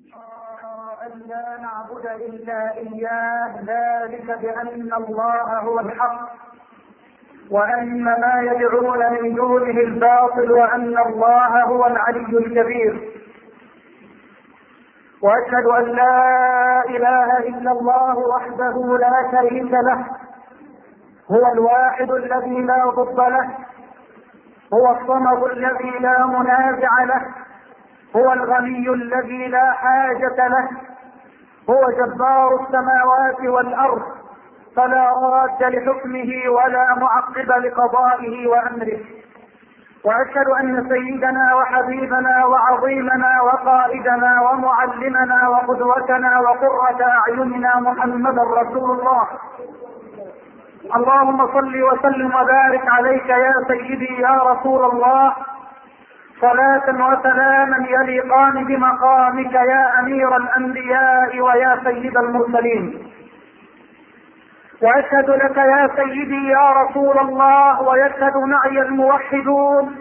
أن لا نعبد إلا إياه، ذلك بأن الله هو الحق وأن ما يدعون من دونه الباطل وأن الله هو العلي الكبير. وأشهد أن لا إله إلا الله وحده لا شريك له، هو الواحد الذي لا ضد له، هو الصمد الذي لا منازع له، هو الغني الذي لا حاجة له، هو جبار السماوات والأرض فلا راد لحكمه ولا معقب لقضائه وأمره. وأشهد أن سيدنا وحبيبنا وعظيمنا وقائدنا ومعلمنا وقدوتنا وقرة أعيننا محمدا رسول الله. اللهم صل وسلم وبارك عليك يا سيدي يا رسول الله، صلاة وسلاما يليقان بمقامك يا أمير الأنبياء ويا سيد المرسلين. وأشهد لك يا سيدي يا رسول الله ويشهد معي الموحدون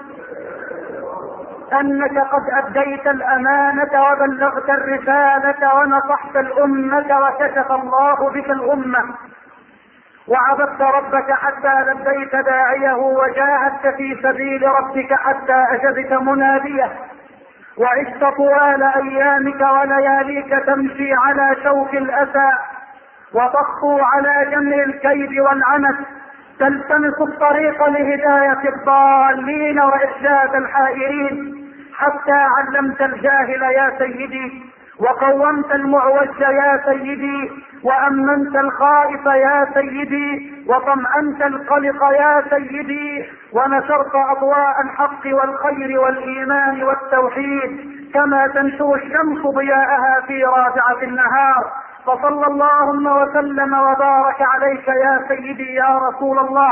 أنك قد أديت الأمانة وبلغت الرسالة ونصحت الأمة وكشف الله بك الأمة، وعبدت ربك حتى لبيت داعيه وجاهدت في سبيل ربك حتى أجبت مناديه، وعشت طوال أيامك ولياليك تمشي على شوك الأسى وتخطو على جمر الكيد والعنت، تلتمس الطريق لهداية الضالين وإرشاد الحائرين، حتى علمت الجاهل يا سيدي، وقومت المعوج يا سيدي، وأمنت الخائف يا سيدي، وطمأنت القلق يا سيدي، ونشرت أضواء الحق والخير والإيمان والتوحيد كما تنشر الشمس ضياءها في رابعة النهار. فصلى اللهم وسلم وبارك عليك يا سيدي يا رسول الله،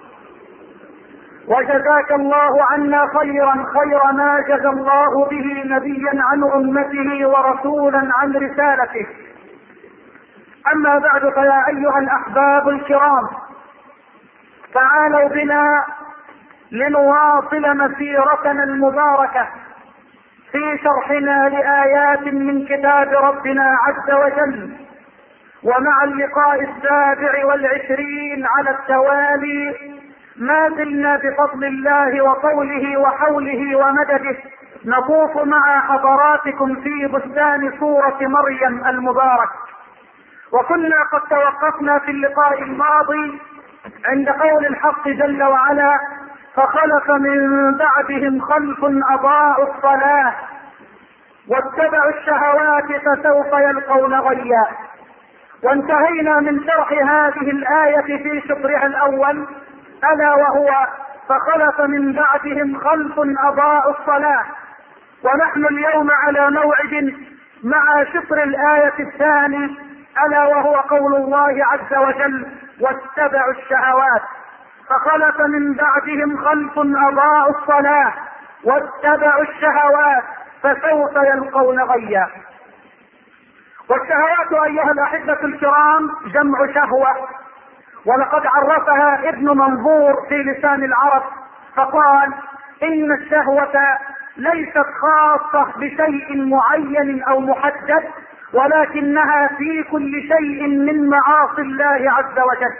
وجزاك الله عنا خيرا خير ما جزى الله به نبيا عن أمته ورسولا عن رسالته. أما بعد، فيا أيها الأحباب الكرام، تعالوا بنا لنواصل مسيرتنا المباركة في شرحنا لآيات من كتاب ربنا عز وجل، ومع اللقاء 27 على التوالي ما زلنا بفضل الله وقوله وحوله ومدده نطوف مع حضراتكم في بستان سورة مريم المبارك. وكنا قد توقفنا في اللقاء الماضي عند قول الحق جل وعلا: فخلف من بعدهم خلف أضاعوا الصلاة واتبعوا الشهوات فسوف يلقون غيا. وانتهينا من شرح هذه الآية في شطرها الأول، ألا وهو فخلف من بعدهم خلف أضاعوا الصلاة. ونحن اليوم على موعد مع شطر الآية الثاني، ألا وهو قول الله عز وجل: واتبعوا الشهوات. فخلف من بعدهم خلف أضاعوا الصلاة واتبعوا الشهوات فسوف يلقون غيا. والشهوات أيها الأحبة الكرام جمع شهوة، ولقد عرفها ابن منظور في لسان العرب فقال: إن الشهوة ليست خاصة بشيء معين أو محدد، ولكنها في كل شيء من معاصي الله عز وجل.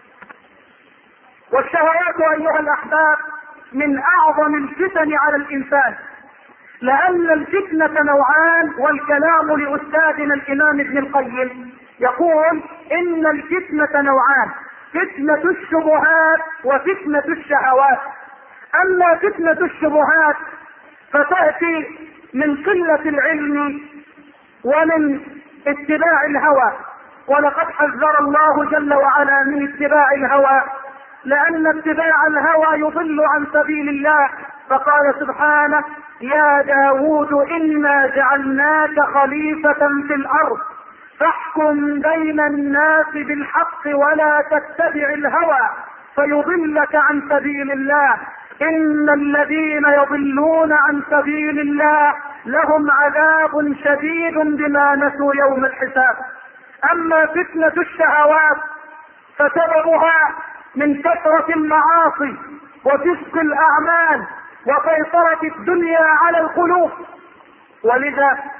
والشهوات أيها الأحباب من أعظم الفتن على الإنسان، لأن الفتنة نوعان، والكلام لأستاذنا الإمام ابن القيم يقول: إن الفتنة نوعان، فتنة الشبهات وفتنة الشهوات. أما فتنة الشبهات فتأتي من قلة العلم ومن اتباع الهوى، ولقد حذر الله جل وعلا من اتباع الهوى، لأن اتباع الهوى يضل عن سبيل الله. فقال سبحانه: يا داود إنا جعلناك خليفة في الأرض فاحكم بين الناس بالحق ولا تتبع الهوى فيضلك عن سبيل الله، إن الذين يضلون عن سبيل الله لهم عذاب شديد بما نسوا يوم الحساب. أما فتنة الشهوات فسببها من كثرة المعاصي وفسق الأعمال وسيطرة الدنيا على القلوب، ولذا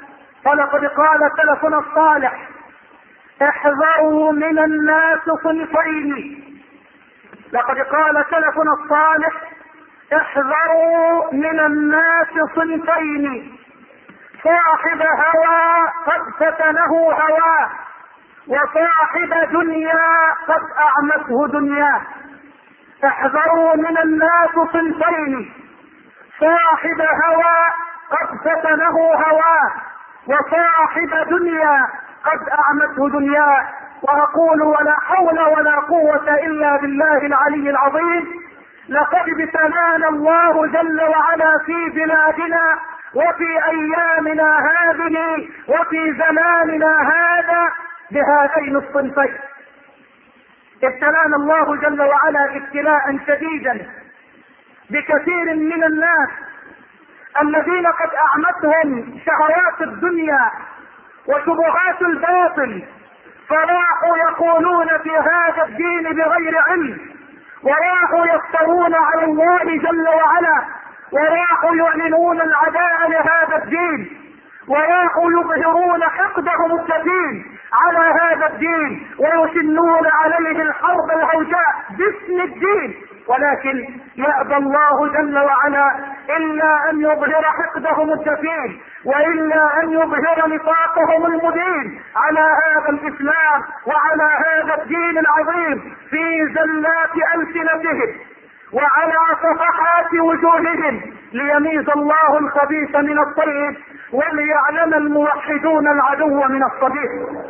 ولقد قال سلفنا الصالح: احذروا من الناس صنفين. لقد قال سلفنا الصالح: احذروا من الناس صنفين، صاحب هوى قد فتنه هواه، وصاحب دنيا قد اعمته دنياه. احذروا من الناس صنفين، صاحب هوى قد فتنه هواه، وصاحب دنيا قد اعمته دنياه. واقول: ولا حول ولا قوة الا بالله العلي العظيم. لقد ابتلانا الله جل وعلا في بلادنا وفي ايامنا هذه وفي زماننا هذا بهذين الصنفين. ابتلانا الله جل وعلا ابتلاء شديدا بكثير من الناس الذين قد اعمتهم شهوات الدنيا وشبهات الباطل، فراحوا يقولون في هذا الدين بغير علم، وراحوا يفترون على الله جل وعلا، وراحوا يعلنون العداء لهذا الدين، وراحوا يظهرون حقدهم الكثير على هذا الدين، ويشنون عليه الحرب الهوجاء باسم الدين. ولكن يأبى الله جل وعلا إلا أن يظهر حقدهم الكثير، وإلا أن يظهر نفاقهم المبين على هذا الإسلام وعلى هذا الدين العظيم في زلات ألسنتهم وعلى صفحات وجوههم، ليميز الله الخبيث من الطيب وليعلم الموحدون العدو من الصديق.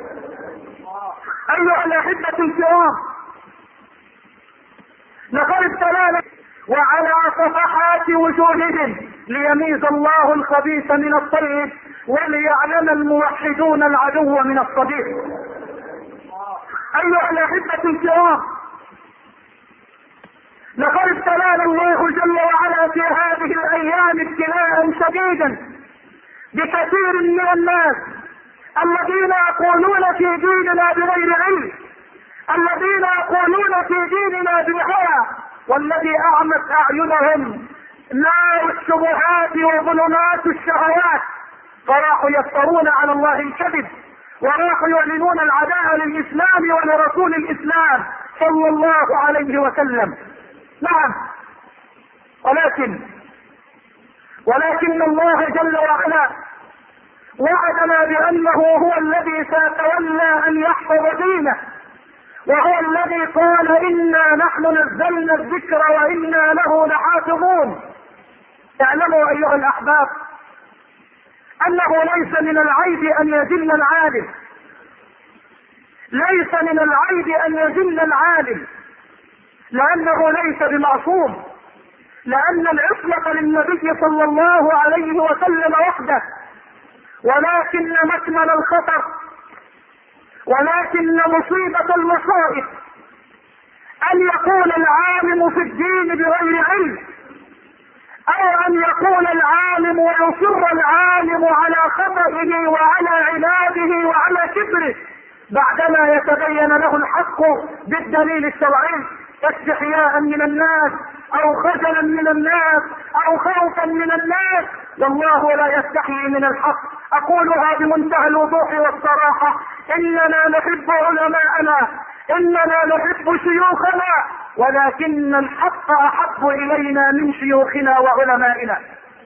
أيها الأحبة الكرام، لقد ابتلانا وعلى صفحات وجوههم ليميز الله الخبيث من الطيب وليعلم الموحدون العدو من الصديق. أيها الأحبة الكرام، لقد ابتلانا الله جل وعلا في هذه الأيام ابتلاء شديدا بكثير من الناس الذين يقولون في ديننا بغير علم، الذين يقولون في ديننا بالهوى، والذي اعمت اعينهم نار الشبهات وظلمات الشهوات، فراحوا يفترون على الله الكذب، وراحوا يعلنون العداء للاسلام ولرسول الاسلام صلى الله عليه وسلم. نعم، ولكن الله جل وعلا وعدنا بانه هو الذي سيتولى ان يحفظ دينه، وهو الذي قال: انا نحن نزلنا الذكر وانا له لحافظون. اعلموا ايها الاحباب انه ليس من العيب ان يذل العالم، ليس من العيب ان يذل العالم، لانه ليس بمعصوم، لان العصمة للنبي صلى الله عليه وسلم وحده، ولكن مكمن الخطر، ولكن مصيبة المصائب ان يقول العالم في الدين بغير علم، او ان يقول العالم ويصر العالم على خطئه وعلى عناده وعلى كبره بعدما يتبين له الحق بالدليل الشرعي، استحياء من الناس او خجلا من الناس او خوفا من الناس. والله لا يستحيي من الحق. اقولها بمنتهى الوضوح والصراحة: اننا نحب علماءنا، اننا نحب شيوخنا، ولكن الحق احب الينا من شيوخنا وعلمائنا.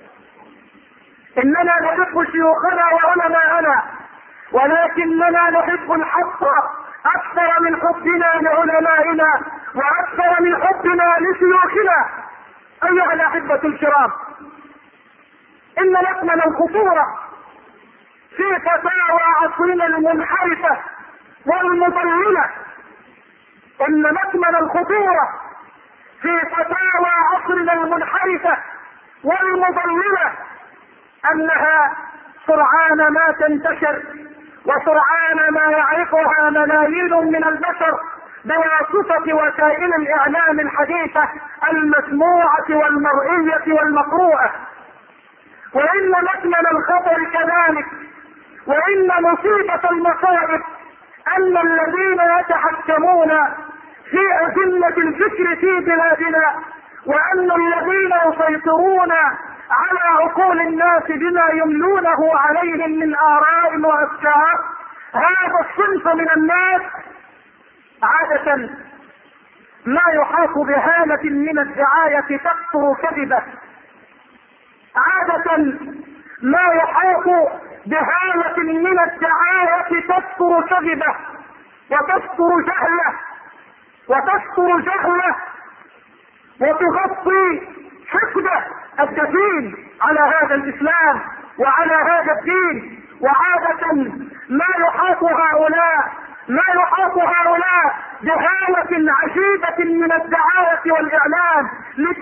اننا نحب شيوخنا وعلماءنا، ولكننا نحب الحق اكثر من حبنا لعلمائنا واكثر من حبنا لشيوخنا. ايها الاحبة الكرام، ان مكمن الخطورة في فتاوى عصرنا المنحرفة والمضللة، ان مكمن الخطورة في فتاوى عصرنا المنحرفة والمضللة انها سرعان ما تنتشر وسرعان ما يعرفها ملايين من البشر بواسطة وسائل الاعلام الحديثة المسموعة والمرئية والمقروءة. وان مكمن الخطر كذلك، وان مصيبة المصائب ان الذين يتحكمون في أزمة الفكر في بلادنا، وان الذين يسيطرون على عقول الناس بما يملونه عليهم من آراء وأفكار، هذا الصنف من الناس عادة ما يحاط بهالة من الدعاية تكثر كذبة، عادة ما يحاط بهالة من الدعاية تكثر كذبة وتكثر جهلة وتغطي حقده الدفين على هذا الإسلام وعلى هذا الدين. وعادة ما يحاط هؤلاء بهالة عجيبة من الدعاية والإعلام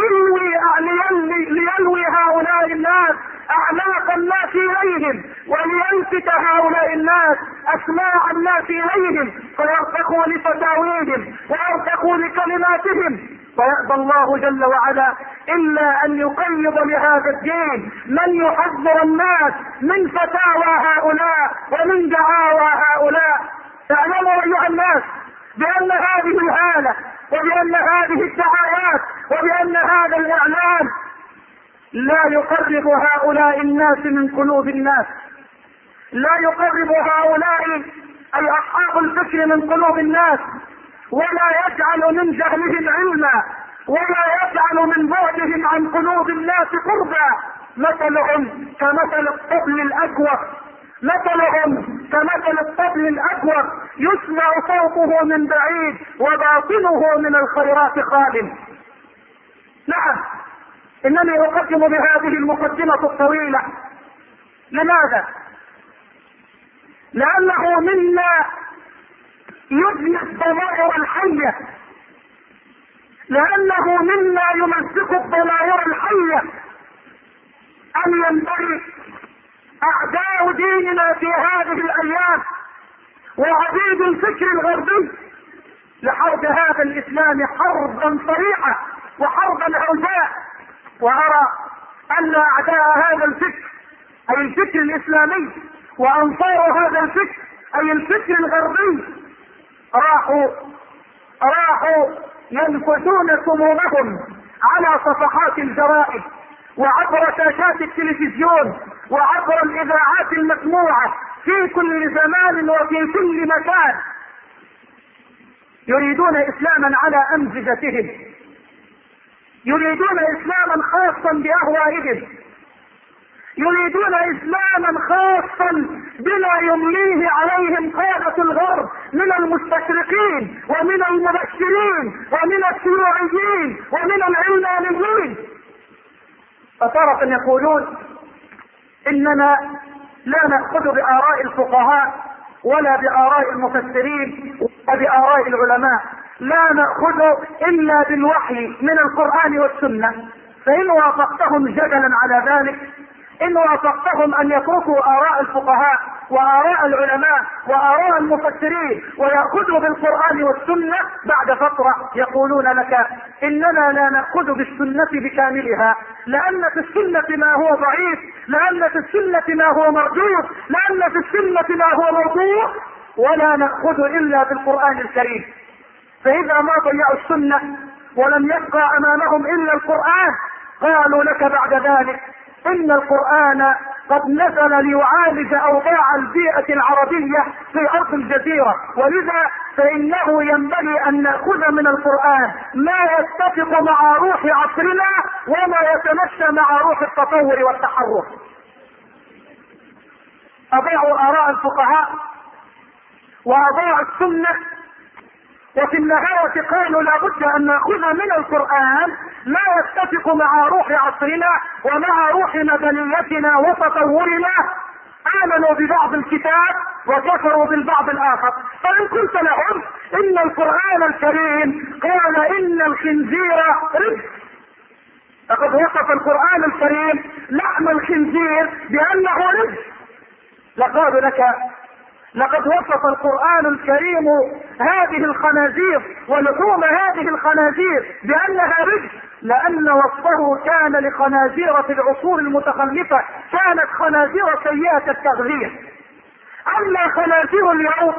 ليلوي هؤلاء الناس أعماق الناس إليهم، وليلفت هؤلاء الناس أسماع الناس إليهم، فيرتقوا لفتاويهم ويرتقوا لكلماتهم. ويأبى الله جل وعلا إلا أن يقيض لهذا الدين من يحذر الناس من فتاوى هؤلاء ومن دعاوى هؤلاء. اعلموا أيها الناس بأن هذه الهالة وبأن هذه الدعايات وبأن هذا الإعلام لا يقرب هؤلاء الناس من قلوب الناس، لا يقرب هؤلاء أي أصحاب الفكر من قلوب الناس، ولا يجعل من جهلهم علما، ولا يجعل من بعدهم عن قلوب الناس قربا. مثلهم كمثل الطبل الأكور يسمع صوته من بعيد وباطنه من الخيرات خال. نعم، إنني أقدم بهذه المقدمة الطويلة. لماذا؟ لأنه مما يبني الضمائر الحية، لأنه مما يمزق الضمائر الحية أن ينبغي أعداء ديننا في هذه الأيام وعبيد الفكر الغربي لحرب هذا الإسلام حربا صريحة وحربا عوجاء. وأرى أن أعداء هذا الفكر أي الفكر الإسلامي وأنصار هذا الفكر أي الفكر الغربي راحوا ينفثون سمومهم على صفحات الجرائد وعبر شاشات التلفزيون وعبر الإذاعات المسموعة في كل زمان وفي كل مكان. يريدون إسلاما على أمزجتهم، يريدون إسلاما خاصا بأهوائهم، يريدون إسلاما خاصا بما يمليه عليهم قادة الغرب من المستشرقين ومن المبشرين ومن الشيوعيين ومن العلمانيين. فتارة يقولون إننا لا نأخذ بآراء الفقهاء ولا بآراء المفسرين ولا بآراء العلماء، لا نأخذ إلا بالوحي من القرآن والسنة. فإن وافقتهم جدلا على ذلك، إن وافقتهم أن يتركوا آراء الفقهاء وآراء العلماء وآراء المفسرين ويأخذوا بالقرآن والسنة، بعد فترة يقولون لك إننا لا نأخذ بالسنة بكاملها، لأن في السنة ما هو ضعيف، لأن في السنة ما هو مردود، لأن في السنة ما هو موضوع، ولا نأخذ إلا بالقرآن الكريم. فإذا ما ضيعوا السنة ولم يبقى أمامهم إلا القرآن، قالوا لك بعد ذلك إن القرآن قد نزل ليعالج أوضاع البيئة العربية في أرض الجزيرة، ولذا فإنه ينبغي أن نأخذ من القرآن ما يتفق مع روح عصرنا وما يتمشى مع روح التطور والتحرر. أضاعوا آراء الفقهاء وأضاعوا السنة، وفي النهاية قالوا لابد أن نأخذ من القرآن ما يتفق مع روح عصرنا ومع روح مدنيتنا وتطورنا. آمنوا ببعض الكتاب وكفروا بالبعض الآخر. فإن قلت لهم إن القرآن الكريم قال إن الخنزير رجس، فقد وصف القرآن الكريم لحم الخنزير بأنه رجس، لقالوا لك لقد وصف القرآن الكريم هذه الخنازير ولحوم هذه الخنازير بأنها رجس، لأن وصفه كان لخنازير في العصور المتخلفة كانت خنازير سيئة التغذية. أما خنازير اليوم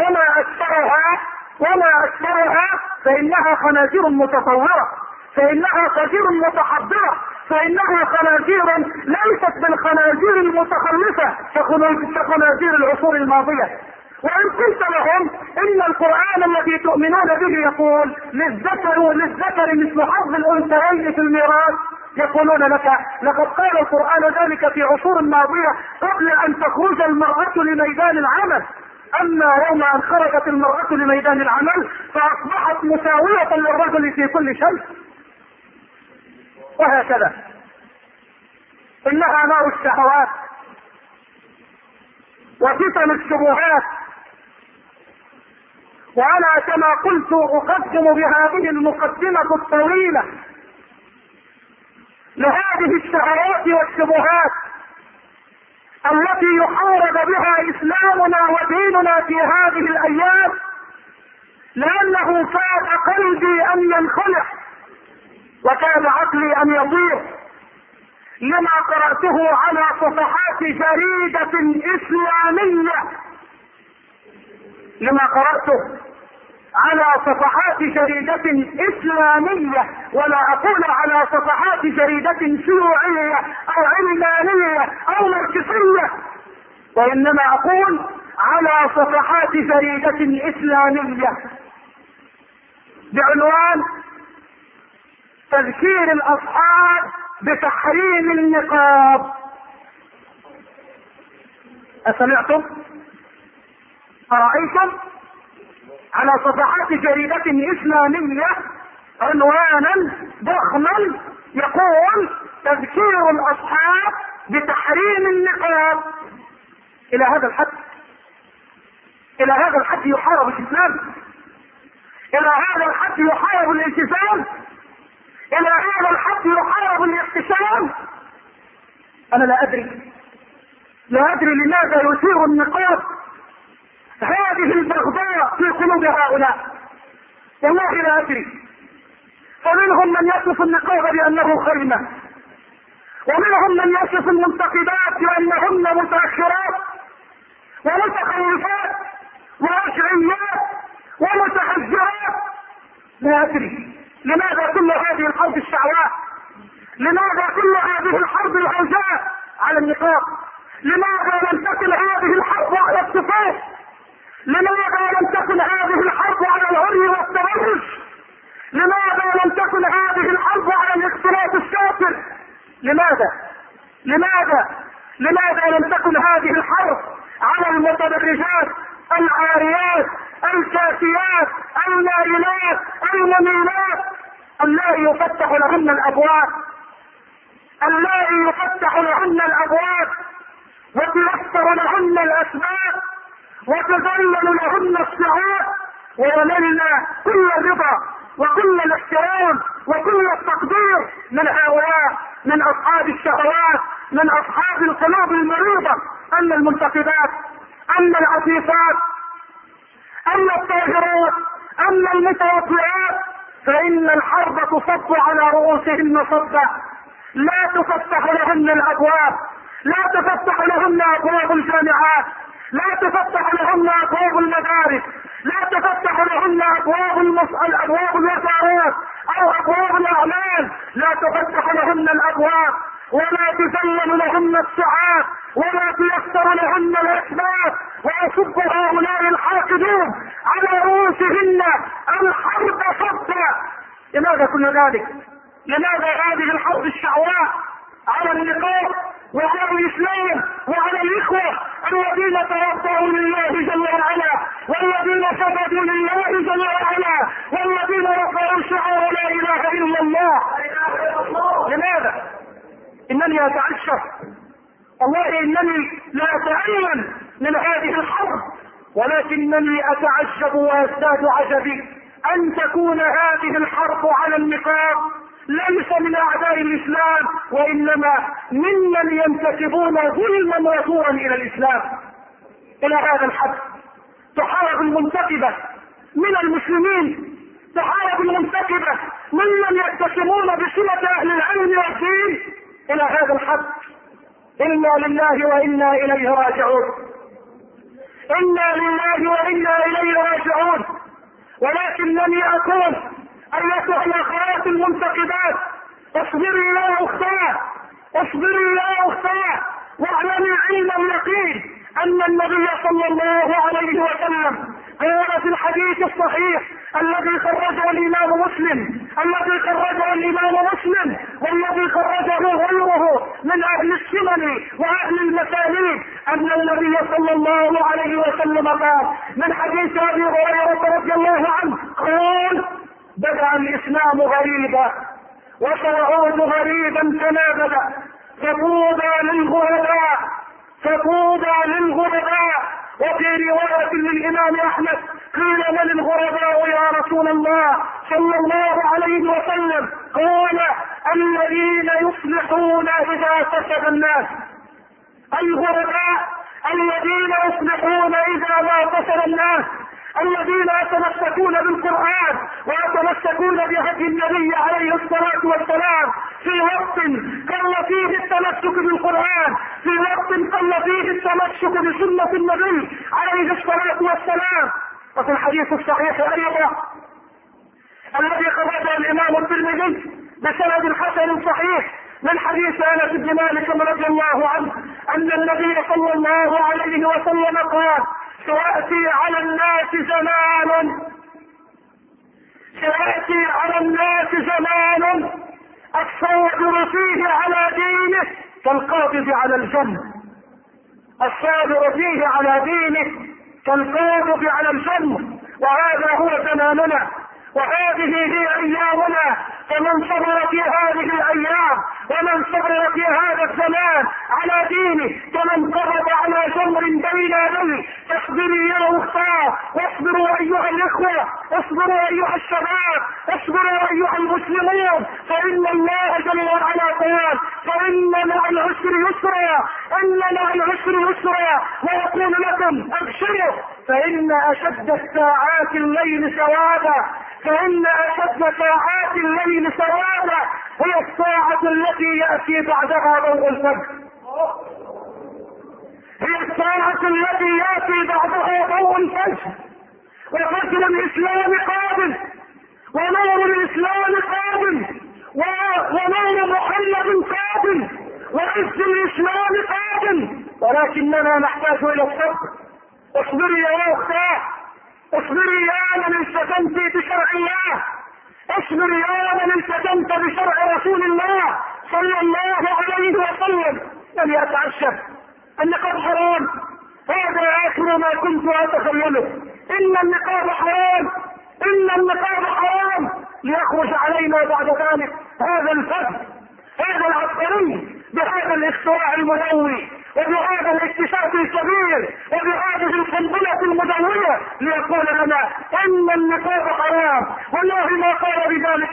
وما أكثرها فإنها خنازير متطورة، فإنها خنازير متحضرة، فإنها خنازير ليست بالخنازير المتخلفة كخنازير العصور الماضية. وإن قلت لهم إن القرآن الذي تؤمنون به يقول للذكر مثل حظ الأنثيين في الميراث، يقولون لك لقد قال القرآن ذلك في عصور ماضية قبل أن تخرج المرأة لميدان العمل، أما يوم أن خرجت المرأة لميدان العمل فأصبحت مساوية للرجل في كل شيء. وهكذا إنها نار الشهوات وفتن الشبهات. وأنا كما قلت أقدم بهذه المقدمة الطويلة لهذه الشهوات والشبهات التي يحارب بها إسلامنا وديننا في هذه الأيام، لأنه كاد قلبي أن ينخلع وكان عقلي أن يضيع لما قرأته على صفحات جريدة إسلامية، لما قرأته على صفحات جريدة إسلامية، ولا أقول على صفحات جريدة شيوعية أو علمانية أو ماركسية، وإنما أقول على صفحات جريدة إسلامية بعنوان تذكير الأصحاب بتحريم النقاب. أسمعتم؟ أرأيتم؟ على صفحات جريدة إسلامية عنوانا ضخما يقول تذكير الأصحاب بتحريم النقاب. إلى هذا الحد، إلى هذا الحد يحارب الإسلام، إلى هذا الحد يحارب الالتزام، إلى هذا الحد يحارب الاحتشام. أنا لا أدري لماذا يثير النقاب هذه البغضاء في قلوب هؤلاء، والله لا أدري. فمنهم من يصف النقاب بأنه خيمة، ومنهم من يصف المنتقبات بأنهن متأخرات ومتخلفات وأشعريات ومتحجرات. لا أدري لماذا كل هذه الحرب الشعواء، لماذا كل هذه الحرب العوجاء على النقاب، لماذا لم تكن هذه الحرب على الصفات، لماذا لم تكن هذه الحرب على العري والتبرج، لماذا لم تكن هذه الحرب على الاختلاط الشاطر، لماذا لم تكن هذه الحرب على المتبرجات العاريات الكاسيات المائلات المميلات اللائي يفتح لهن الابواب وتيسر لهن الاسباب وتذلل لهن الصعاب، وينلنا كل الرضا وكل الاحترام وكل التقدير من هؤلاء، من اصحاب الشهوات، من اصحاب القلوب المريضة، اما المنتقبات، اما العفيفات، اما الطاهرات، اما المتوضئات، فان الحرب تصب على رؤوسهن صبا. لا تفتح لهن الابواب، لا تفتح لهن ابواب الجامعات، لا تفتح لهن ابواب المدارس، لا تفتح لهن ابواب الوزارات او ابواب الاعمال، لا تفتح لهن الابواب، ولا تزين لهن السعاد، ولا تيسر لهن الاسباب، ويصب هؤلاء الحاقدون على رؤوسهن الحرب صبا. لماذا كل ذلك؟ لماذا هذه الحرب الشعواء على النقاب وعلى الاسلام وعلى الاخوة الذين توضأوا لله جل وعلا، والذين سجدوا لله جل وعلا، والذين رفعوا شعار لا اله الا الله؟ لماذا؟ انني اتعجب، والله انني لا اتأمن من هذه الحرب، ولكنني اتعجب ويزداد عجبي ان تكون هذه الحرب على النقاب ليس من اعداء الاسلام، وانما ممن ينتسبون ظلما وزورا الى الاسلام. الى هذا الحد تحارب المنتقبة من المسلمين، تحارب المنتقبة ممن يتسمون بصلة اهل العلم والدين. الى هذا الحد انا لله وانا اليه راجعون، انا لله وانا اليه راجعون. ولكنني اقول ايتها الاخوات المنتقبات اصبري يا اختاه، اصبري يا اختاه، واعلمي علم اليقين ان النبي صلى الله عليه وسلم قال في الحديث الصحيح الذي خرجه الامام مسلم، والذي خرجه غيره من اهل السنن واهل المسانيد، ان النبي صلى الله عليه وسلم قال من حديث ابي هريره رضي الله عنه قال: بدأ الاسلام غريبا وسيعود غريبا كما بدأ، فطوبى للغرباء. وفي رواية للإمام أحمد قيل: من الغرباء يا رسول الله صلى الله عليه وسلم؟ قال: الذين يصلحون إذا فسد الناس. الغرباء الذين يصلحون إذا ما فسد الناس، الذين يتمسكون بالقرآن ويتمسكون بهدي النبي عليه الصلاة والسلام في وقت قل فيه التمسك بالقرآن، في وقت قل فيه التمسك بسنة النبي عليه الصلاة والسلام. وفي الحديث الصحيح أيضا الذي خرجه الإمام الترمذي بسند حسن صحيح من حديث أنس بن مالك رضي الله عنه أن النبي صلى الله عليه وسلم قال: سيأتي على الناس زمان الصابر فيه على دينه كالقابض على الجنة. الصابر فيه على دينه كالقابض على الجنة. وهذا هو زماننا وهذه هي ايامنا، فمن صبر في هذه الايام ومن صبر في هذا الزمان على دينه كمن قبض على جمر بين يديه. فاصبري يا اختاه، واصبروا ايها الاخوه، اصبروا ايها الشباب، اصبروا ايها المسلمون، فان الله جل وعلا قال: فان مع العسر يسرا، ويقول لكم: ابشروا فان اشد الساعات الليل سوادا، هي الساعة التي يأتي بعدها ضوء الفجر. وفجر الإسلام قادم، ونور الإسلام قادم، ونور محمد قادم، وعز الإسلام قادم، ولكننا نحتاج إلى الصبر. اصبري يا أختاه، اصبري يا من التزمت بشرع الله، اصبري يا من التزمت بشرع رسول الله صلى الله عليه وسلم. لم يتعجب، النقاب حرام، هذا اخر ما كنت اتخيله. ان النقاب حرام، ليخرج علينا بعد ذلك هذا الفجر، هذا العسكري بهذا الاختراع المنوي وبهذا الاكتشاف الكبير وبهذه القنبلة المدوية ليقول لنا ان النقاب حرام. والله ما قال بذلك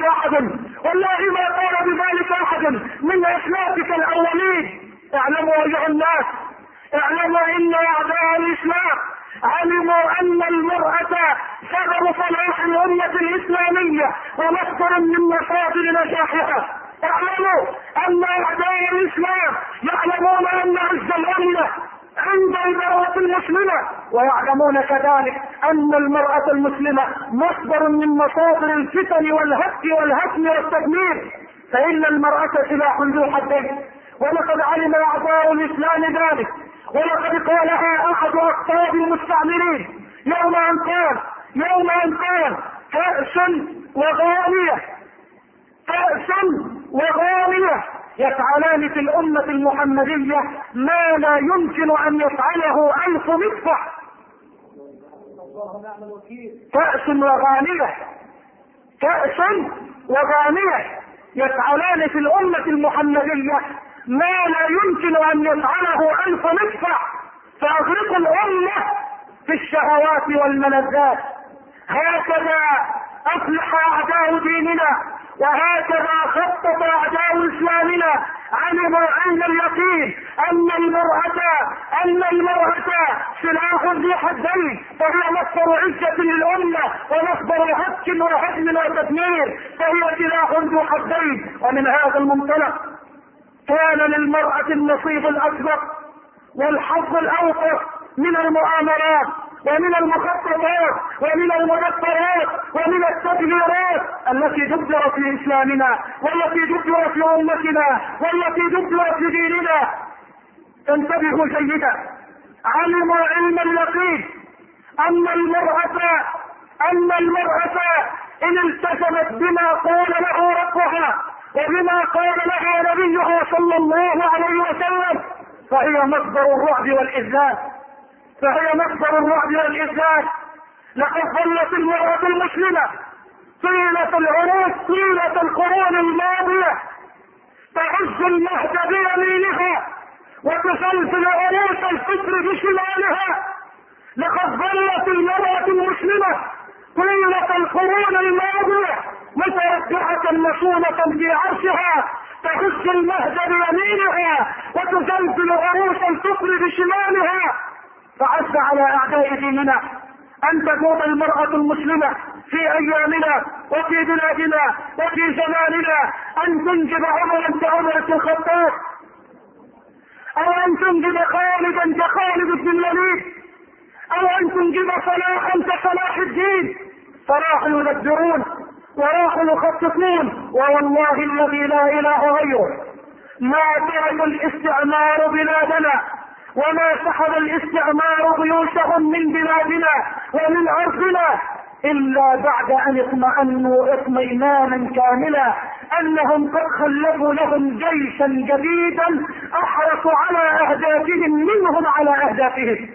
احد من اسلافك الاولين. اعلموا ايها الناس، اعلموا ان اعداء الاسلام علموا ان المرأة سبب صلاح الامة الاسلامية ومصدر من مصادر نجاحها. اعلموا ان اعداء الاسلام يعلمون ان عز الامة عند المرأة المسلمة، ويعلمون كذلك ان المرأة المسلمة مصدر من مصادر الفتن والهدم والتدمير. فان المرأة سلاح ذو حدين، ولقد علم اعداء الاسلام ذلك، ولقد قالها احد اقطاب المستعمرين يوم ان قال: كأس وغانية يفعلان في الأمة المحمدية ما لا يمكن أن يفعله 1000 مدفع. كأس وغانية يفعلان في الأمة المحمدية ما لا يمكن أن يفعله 1000 مدفع، فأغرقوا الأمة في الشهوات والملذات. هكذا أفلح أعداء ديننا، وهكذا خطط أعداء إسلامنا. علموا عند اليقين أن المرأة سلاح ذو حدين، فهي مصدر عزة للأمة ومصدر هتك وهدم وتدمير، فهي سلاح ذو حدين. ومن هذا المنطلق كان للمرأة النصيب الأكبر والحظ الأوفر من المؤامرات ومن المخططات ومن المدبرات ومن التدبيرات التي دبرت في اسلامنا والتي دبرت في امتنا والتي دبرت في ديننا. انتبهوا جيدا، علموا علم اليقين ان المرأة ان التزمت بما قال له ربها وبما قال لها نبيها صلى الله عليه وسلم فهي مصدر الرعب والإذلال. لقد ظلت المرأة المسلمة طيلة القرون الماضية تعز المهد بيمينها وتسلسل عروس الفكر بشمالها. لقد ظلت المرأة المسلمة طيلة القرون الماضية متربعة مصونة في عرشها تهز المهد بيمينها وتزلزل عروس الكفر بشمالها. فعز على اعداء ديننا ان تكون المرأة المسلمة في ايامنا وفي بلادنا وفي زماننا ان تنجب عمرا كعمر بن الخطاب، او ان تنجب خالدا كخالد بن الوليد، او ان تنجب صلاحا كصلاح الدين. فراح يدبرون وراح يخططون، ووالله الذي لا اله غيره ما ترك الاستعمار بلادنا وما سحب الاستعمار جيوشهم من بلادنا ومن ارضنا الا بعد ان اطمأنوا اطمئنانا كاملا انهم قد خلفوا لهم جيشا جديدا احرص على اهدافهم منهم على اهدافهم.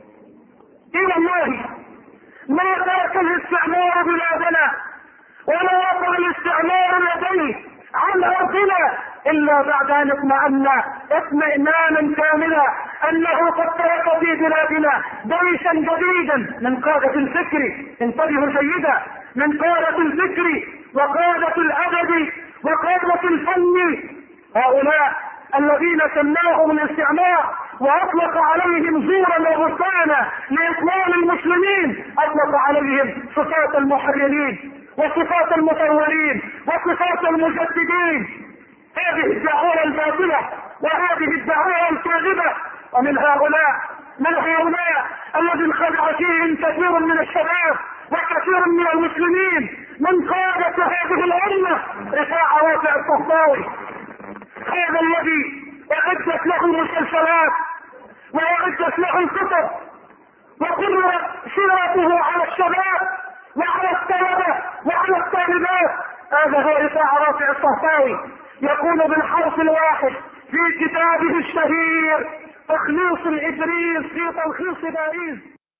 الى الله ما ترك الاستعمار بلادنا ولا وقع الاستعمار يديه عن ارضنا الا بعد ان اطمأنا اطمئنانا كاملا انه قد ترك في بلادنا جيشا جديدا من قادة الفكر. انتبهوا جيدا، من قادة الفكر وقادة الادب وقادة الفن. هؤلاء الذين سماهم الاستعمار واطلق عليهم زورا وبهتانا لاطلال المسلمين، اطلق عليهم صفات المحررين وصفات المطورين وصفات المجددين. هذه الدعوة الباطلة وهذه الدعوة الكاذبة. ومن هؤلاء الذي انخدع فيهم كثير من الشباب وكثير من المسلمين من قادة هذه الأمة رفاعة رافع الطهطاوي، هذا الذي أعدت له المسلسلات وأعدت له الكتب وقررت سيرته على الشباب وعلى الطلبة وعلى الطالبات. هذا هو رفاعة رافع الطهطاوي يقول بالحرف الواحد في كتابه الشهير تخليص الإبريز في تلخيص باريس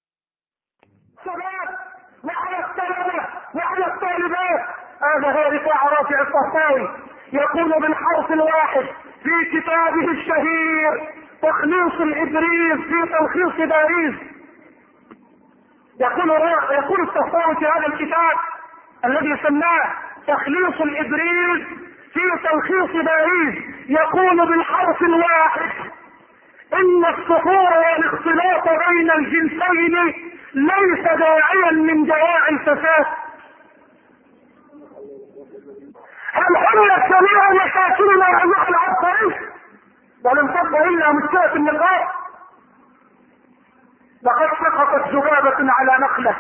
الشباب وعلى الطلبة وعلى الطالبات. هذا هو رفاعة رافع الطهطاوي يقول بالحرف الواحد في كتابه الشهير تخليص الإبريز في تلخيص باريس. يقول الطهطاوي في هذا الكتاب الذي سماه تخليص الإبريز في تلخيص باريس، يقول بالحرف الواحد ان الصفور والاختلاط بين الجنسين ليس داعيا من دواعي الفساد. هل حلت جميع مشاكلنا ايها العبقري ولم تبقى الا مشكلة النقاط؟ لقد سقطت ذبابة على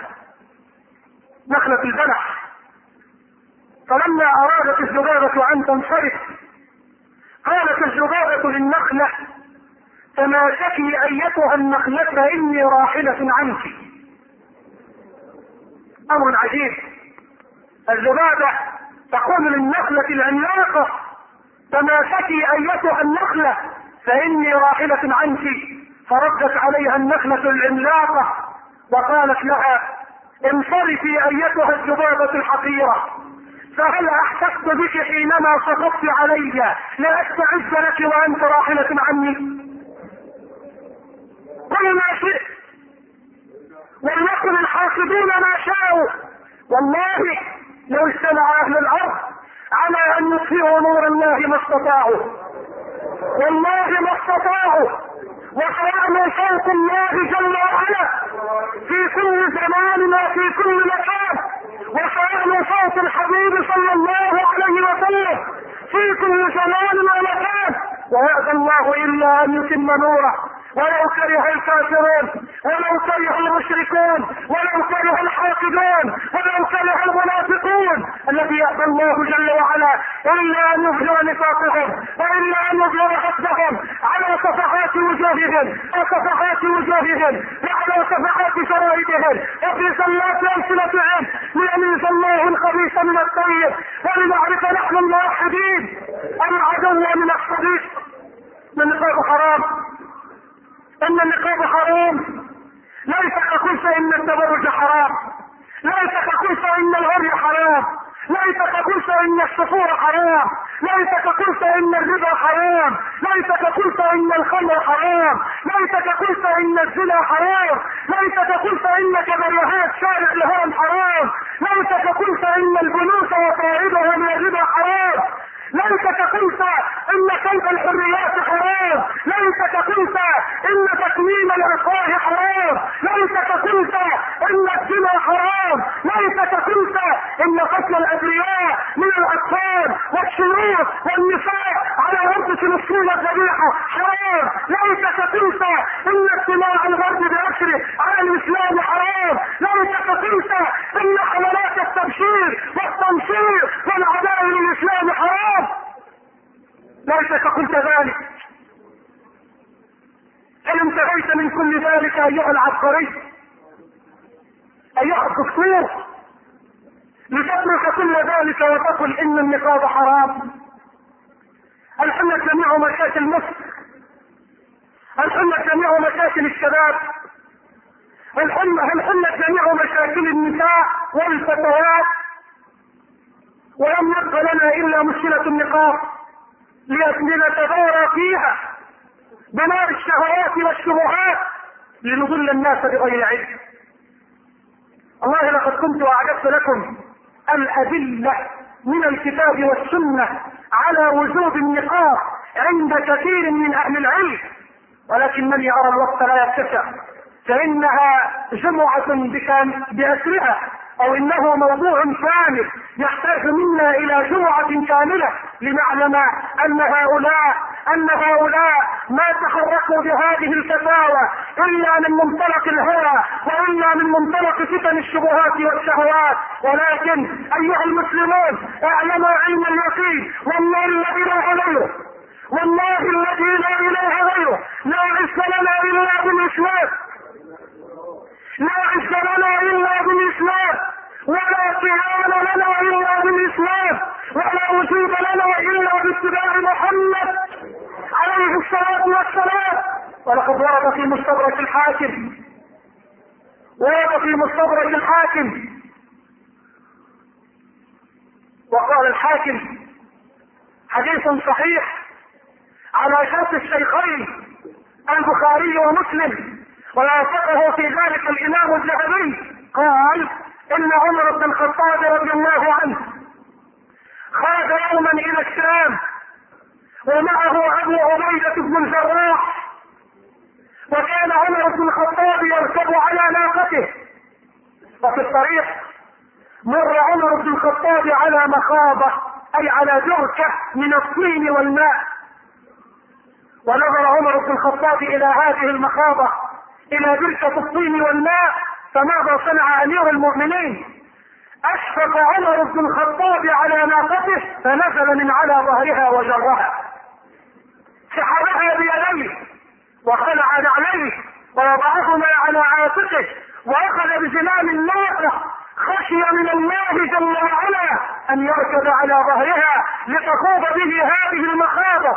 نخلة البلح، فلما ارادت الذبابة ان تنصرف قالت الذبابة للنخلة تماسكي ايتها النخلة فاني راحلة عنك. امر عجيب، الذبابة تقول للنخلة العملاقة تماسكي ايتها النخلة فاني راحلة عنك، فردت عليها النخلة العملاقة وقالت لها انصرفي ايتها الذبابة الحقيرة، فهل احسست بك حينما سقطت علي لاستعز لك وانت راحلة عني؟ قل ما شئت وليكن الحاسدون ما شاءوا. والله لو اجتمع اهل الارض على ان يطفئوا نور الله ما استطاعوا، والله ما استطاعوا. وسيعلو صوت الله جل وعلا في كل زمان وفي كل مكان، وسيعلو صوت الحبيب صلى الله عليه وسلم في كل زمان ومكان، ويأبى الله الا ان يتم نوره ولو كره الكافرون، ولو كره المشركون، ولو كره الحاقدون، ولو كره المنافقون، الذي يأبى الله جل وعلا إلا أن يظهر نفاقهم وإلا أن يظهر حسدهم على صفحات وجوههم وصفحات وجوههم وعلى صفحات شرائطهم وفي زلات ألسنتهم، ليميز الله الخبيث من الطيب ولنعرف نحن الموحدين العدو من الصديق. النقاب حرام، ان النقاب حرام، ليس ككل شيء ان التبرج حرام، ليس ككل شيء ان الغري حرام، ليس ككل شيء ان السفور حرام، ليس ككل شيء ان الربا حرام، ليس ككل شيء ان الخمر حرام، ليس ككل شيء ان الزنا حرام، ليس ككل شيء ان كبريهات شارع الهرم حرام، ليس ككل شيء ان البنوك وصاعدها من الربا حرام، ليس ككل شيء ان كلب الحريات حرام، ليس ككل شيء ان تكميم العصاه حرام، ليس ككل شيء ان الزنا حرام، ليس ككل شيء ان قتل الابرياء من الاطفال والشيوخ والنساء على ارض فلسطين الذبيحه حرام، ليس ككل شيء ان اجتماع الغرب باسره على الاسلام حرام، ليس ككل شيء ان حملات التبشير والتنصير والعداء للاسلام حرام، ليس كقلت ذلك. هل انتهيت من كل ذلك ايها العبقري، ايها الدكتور، لتترك كل ذلك وتقل ان النقاب حرام؟ هل حلت جميع مشاكل مصر؟ هل حلت جميع مشاكل الشباب؟ هل حلت جميع مشاكل النساء والفتيات؟ ولم يبق لنا الا مشكلة النقاب لنتبارى فيها بنار الشهوات والشبهات لنضل الناس بغير علم. الله لقد كنت اعددت لكم الادلة من الكتاب والسنة على وجوب النقاب عند كثير من اهل العلم، ولكنني ارى الوقت لا يتسع، فانها جمعة باسرها او انه موضوع كامل يحتاج منا الى جمعة كاملة لنعلم ان هؤلاء ما تحركوا بهذه الفتاوى الا من منطلق الهوى والا من منطلق فتن الشبهات والشهوات، ولكن ايها المسلمون اعلموا علم اليقين والله الذي لا غيره، والله الذي لا اله غيره، لا عز لنا الا بالاسلام، لا عز لنا الا بالاسلام، ولا قيام لنا الا بالاسلام، ولا وجود لنا الا باتباع محمد عليه الصلاه والسلام. ولقد ورد في مستدرك الحاكم وقال الحاكم حديث صحيح على شرط الشيخين البخاري ومسلم، ووافقه في ذلك الامام الذهبي، قال ان عمر بن الخطاب رضي الله عنه خرج يوما الى الشام ومعه ابو عبيدة بن الجراح، وكان عمر بن الخطاب يركب على ناقته، وفي الطريق مر عمر بن الخطاب على مخاضة اي على جركة من الطين والماء، ونظر عمر بن الخطاب الى هذه المخاضة الى جركة الطين والماء، فماذا صنع امير المؤمنين؟ اشفق عمر بن الخطاب على ناقته فنزل من على ظهرها وجرها، سحبها بيديه وخلع نعليه ووضعهما على عاتقه واخذ بزمام الناقه، خشي من الله جل وعلا ان يركب على ظهرها لتخوض به هذه المخاضة.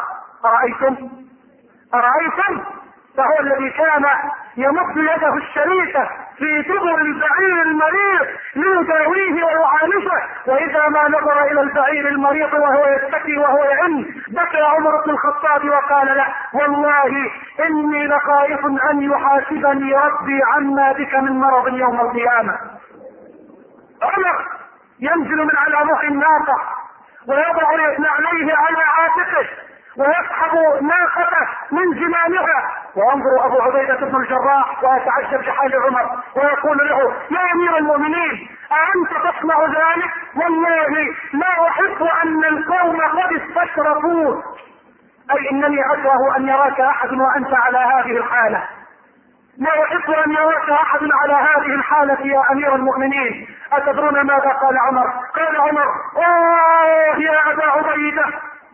أرأيتم؟ فهو الذي كان يمد يده الشريفة في دبر البعير المريض ليداويه ويعالجه، واذا ما نظر الى البعير المريض وهو يشتكي وهو يئن بكى عمر بن الخطاب وقال له والله اني لخائف ان يحاسبني ربي عما بك من مرض يوم القيامة. عمر ينزل من على مخ الناقة ويضع نعليه على عاتقه ويسحب ناقته من زمامها، وينظر ابو عبيدة بن الجراح ويتعجب بحال عمر ويقول له يا امير المؤمنين اانت تصنع ذلك؟ والله لا احب ان القوم قد استشرفوه. أي إنني أكره أن يراك أحد وأنت على هذه الحالة. لا أحب أن يراك أحد على هذه الحالة يا أمير المؤمنين. أتدرون ماذا قال عمر؟ قال عمر: يا أبا عبيدة،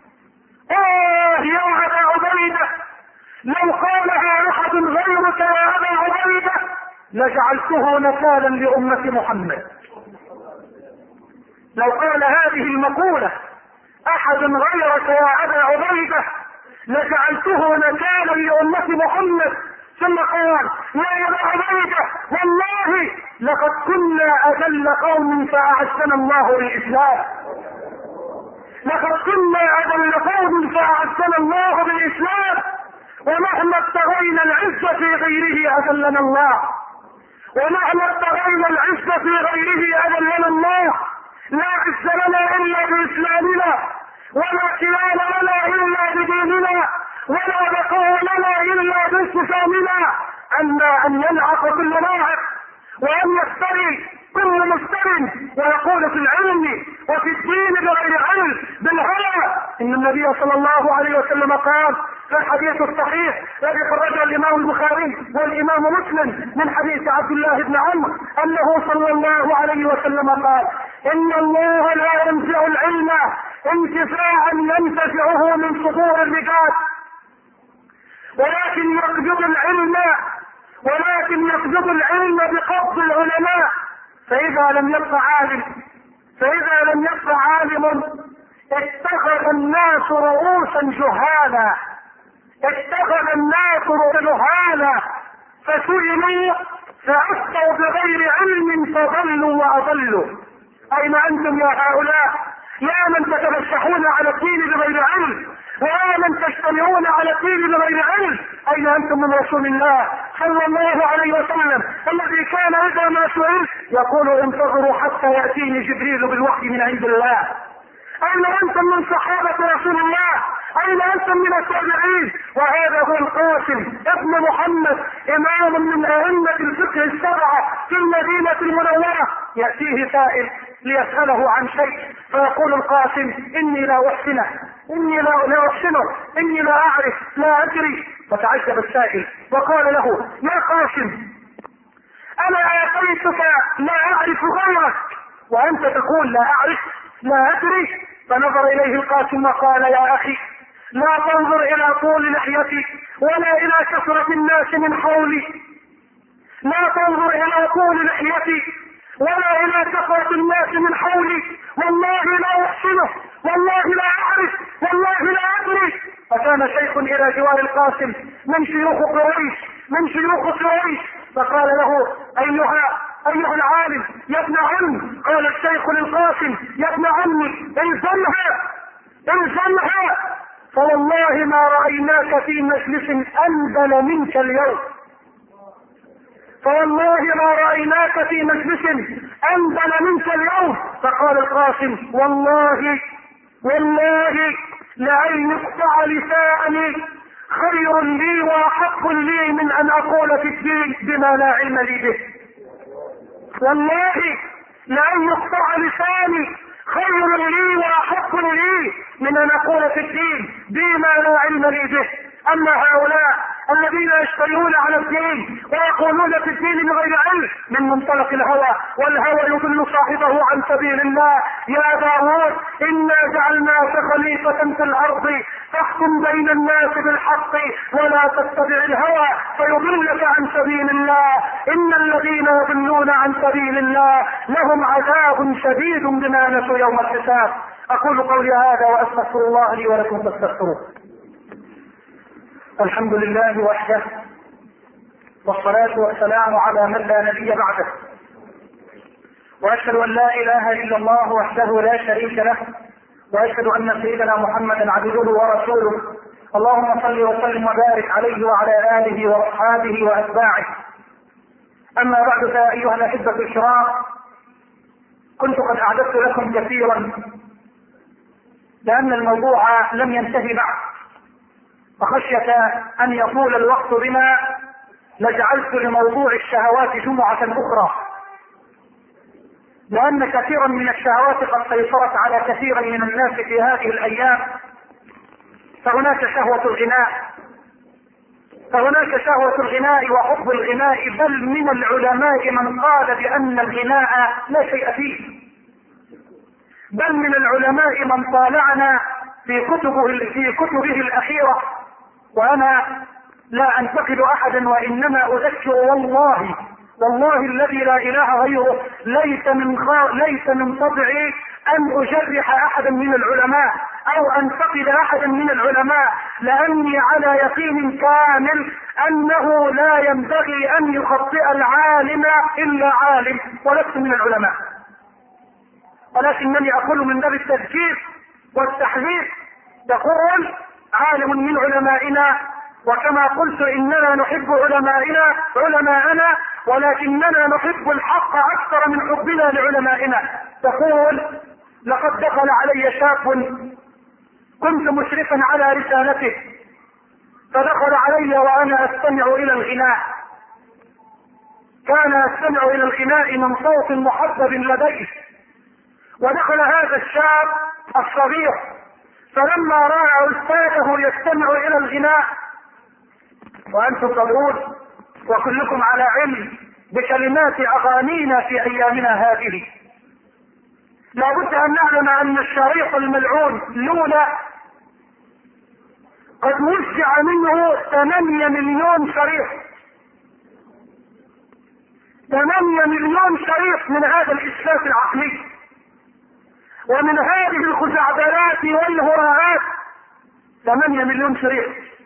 يا أبا عبيدة، لو قالها أحد غيرك يا أبا عبيدة لجعلته نكالا لأمة محمد. لو قال هذه المقولة أحد غيرك يا أبا عبيدة لجعلته نكالا لأمة محمد. ثم قال: يا أبا عبيدة، والله لقد كنا أذل قوم فأعزنا الله بالإسلام. لقد كنا أذل قوم فأعزنا الله بالإسلام، ومهما ابتغينا العزة في غيره أذلنا الله، ومهما ابتغينا العزة في غيره أذلنا الله. لا عز لنا إلا بإسلامنا، ولا خلال لنا إلا بديننا، ولا بقاء لنا إلا بانتصامنا. أما أن ينعق كل ناعق وأن يفتري كل مفتر ويقول في العلم وفي الدين بغير علم بالهوى. إن النبي صلى الله عليه وسلم قال في الحديث الصحيح الذي خرجه الإمام البخاري والإمام مسلم من حديث عبد الله بن عمرو أنه صلى الله عليه وسلم قال: إن الله لا ينزع العلم انتفاعا ينتزعه من صدور الرجال، ولكن يقبض العلم بقبض العلماء. فإذا لم يبق عالم اتخذ الناس رؤوسا جهالا، فسئلوا فأفتوا بغير علم فضلوا وأضلوا. أين أنتم يا هؤلاء؟ يا من تتمسحون على الدين بغير علم، ويا من تجتمعون على الدين بغير علم، أين أنتم من رسول الله صلى الله عليه وسلم الذي كان إذا ما سئل يقول: انتظروا حتى يأتيني جبريل بالوحي من عند الله؟ أين أنتم من صحابة رسول الله؟ أين أنتم من التابعين؟ وهذا هو القاسم ابن محمد، إمام من أئمة الفقه السبعة في المدينة المنورة. يأتيه سائل ليسأله عن شيء فيقول القاسم: إني لا أحسنه، إني لا أعرف، لا أدري. فتعجب السائل وقال له: يا قاسم، أنا آتيتك لا أعرف غيرك وأنت تقول لا أعرف، لا أدري. فنظر إليه القاسم وقال: يا أخي، لا تنظر إلى طول لحيتي ولا إلى كثرة الناس من حولي، لا تنظر إلى طول لحيتي ولا إلى كثرة الناس من حولي، والله لا أحسنه، والله لا أعرف، والله لا أدري. فكان شيخ إلى جوار القاسم من شيوخ قريش فقال له: أيها العالم يا ابن عم. قال الشيخ للقاسم: يا ابن عمي، الزمها، فوالله ما رأيناك في مجلس أنبل منك اليوم، فقال القاسم: والله لأن يقطع لساني خير لي وأحق لي من أن أقول في الدين بما لا علم لي به. والله لأن يقطع لساني خير لي وأحق لي من أن أقول في الدين بما لا علم لي به. أما هؤلاء الذين يشترون على الدين ويقولون في الدين بغير علم من منطلق الهوى، والهوى يضل صاحبه عن سبيل الله. يا داود، إنا جعلناك خليفة في الأرض فاحكم بين الناس بالحق ولا تتبع الهوى فيضلك عن سبيل الله. إن الذين يضلون عن سبيل الله لهم عذاب شديد بما نسوا يوم الحساب. أقول قولي هذا وأستغفر الله لي ولكم فاستغفروه. الحمد لله وحده، والصلاة والسلام على من لا نبي بعده، وأشهد أن لا إله إلا الله وحده لا شريك له، وأشهد أن سيدنا محمدا عبده ورسوله. اللهم صل وسلم وبارك عليه وعلى آله وأصحابه وأتباعه. أما بعد، فيا أيها الأحبة الكرام، كنت قد أعددت لكم كثيرا لأن الموضوع لم ينتهي بعد، فخشية أن يطول الوقت بنا لجعلت لموضوع الشهوات جمعة أخرى، لأن كثيرا من الشهوات قد سيطرت على كثير من الناس في هذه الأيام، فهناك شهوة الغناء وحب الغناء، بل من العلماء من قال بأن الغناء لا شيء فيه، بل من العلماء من طالعنا في كتبه الأخيرة، وأنا لا أنتقد أحدا وإنما أذكر والله الذي لا إله غيره ليس من طبعي أن أجرح أحدا من العلماء أو أنتقد أحدا من العلماء، لأني على يقين كامل أنه لا ينبغي أن يخطئ العالم إلا عالم، ولست من العلماء، ولكنني أقول من باب التذكير والتحذير. يقول عالم من علمائنا، وكما قلت إننا نحب علماءنا ولكننا نحب الحق أكثر من حبنا لعلمائنا. تقول لقد دخل علي شاب كنت مشرفا على رسالته، فدخل علي وأنا أستمع إلى الغناء، كان يستمع إلى الغناء من صوت محبب لديه، ودخل هذا الشاب الصغير فلما رأى أستاذه يستمع إلى الغناء، وأنتم تدرون وكلكم على علم بكلمات أغانينا في أيامنا هذه، لابد أن نعلم أن الشريط الملعون لولا قد وزع منه 8 مليون شريط، 8 مليون شريط من هذا الإسفاف العقلي ومن هذه الخزعبلات والهراءات، 8 مليون شريط،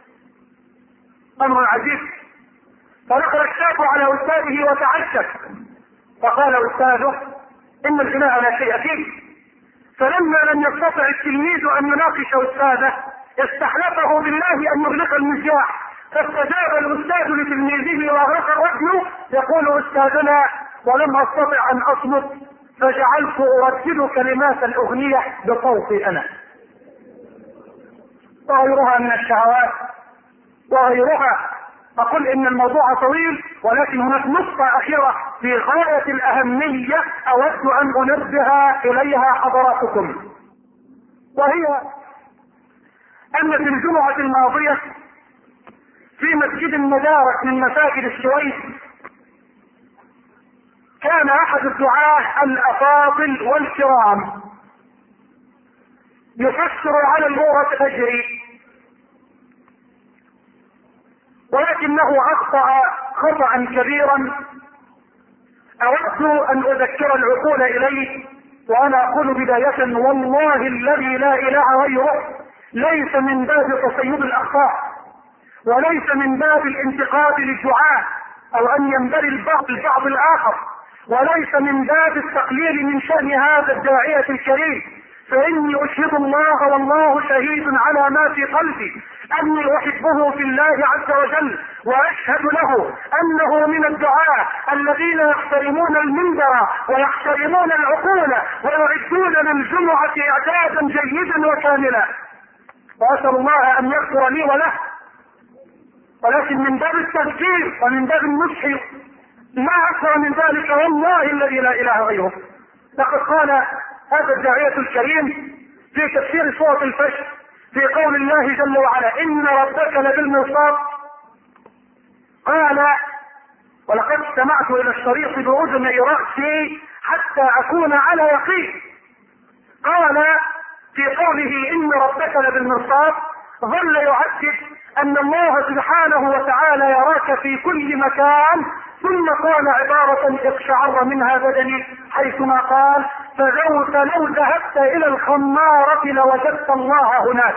أمر عجيب. فنقل الشاب على أستاذه وتعجب، فقال أستاذه إن الغناء لا شيء فيه. فلما لم يستطع التلميذ أن يناقش أستاذه استحلفه بالله أن يغلق المذياع، فاستجاب الأستاذ لتلميذه وأغلق الراديو يقول أستاذنا ولم أستطع أن أصمت فجعلت أردد كلمات الأغنية بصوتي أنا، وغيرها من الشهوات وغيرها. أقول إن الموضوع طويل، ولكن هناك نقطة أخيرة في غاية الأهمية أود أن أنبه إليها حضراتكم، وهي أن في الجمعة الماضية في مسجد مبارك من مساجد السويس كان أحد الدعاة الأفاضل والكرام يفسر على اللغة الأجري، ولكنه أخطأ خطأ كبيرا أود أن أذكر العقول إليه. وأنا أقول بداية والله الذي لا إله غيره ليس من باب تصيد الأخطاء، وليس من باب الانتقاد للدعاة أو أن ينبري البعض الآخر، وليس من باب التقليل من شأن هذا الداعية الكريم، فإني أشهد الله والله شهيد على ما في قلبي أني أحبه في الله عز وجل، وأشهد له أنه من الدعاة الذين يحترمون المنبر ويحترمون العقول ويعدون للجمعة إعدادا جيدا وكاملا، وأسأل الله أن يغفر لي وله. ولكن من باب التذكير ومن باب النصح ما أكثر من ذلك والله الذي لا إله غيره. لقد قال هذا الداعية الكريم في تفسير سورة الفجر في قول الله جل وعلا إن ربك لبالمرصاد، قال ولقد استمعت إلى الشريط بأذن رأسي حتى أكون على يقين. قال في قوله إن ربك لبالمرصاد ظل يعدد أن الله سبحانه وتعالى يراك في كل مكان، ثم قال عبارة اقشعر منها بدني حيثما قال فذوك لو ذهبت إلى الخمارة لوجدت الله هناك.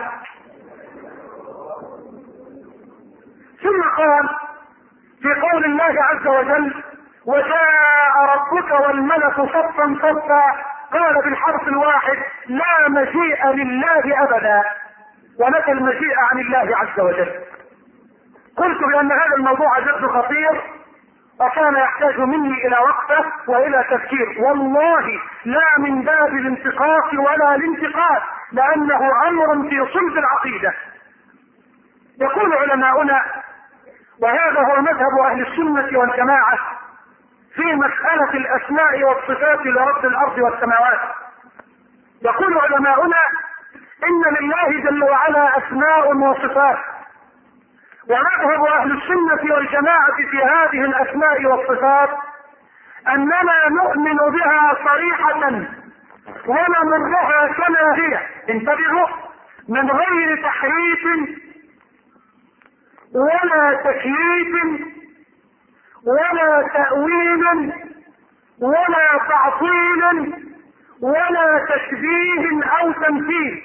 ثم قال في قول الله عز وجل وجاء ربك والملك صفا صفا، قال بالحرف الواحد لا مجيء لله أبدا، ونفى المجيء عن الله عز وجل. قلت بأن هذا الموضوع جد خطير وكان يحتاج مني إلى وقفة وإلى تفكير، والله لا من باب الانتقاص ولا الانتقاد، لأنه أمر في صلب العقيدة. يقول علماؤنا وهذا هو مذهب أهل السنة والجماعة في مسألة الأسماء والصفات لرب الأرض والسماوات، يقول علماؤنا إن لله جل وعلا أسماء وصفات، ومذهب أهل السنة والجماعة في هذه الأسماء والصفات أننا نؤمن بها صريحة ونمرها كما هي، انتبهوا، من غير تحريف ولا تكييف ولا تأويل ولا تعطيل ولا تشبيه أو تمثيل.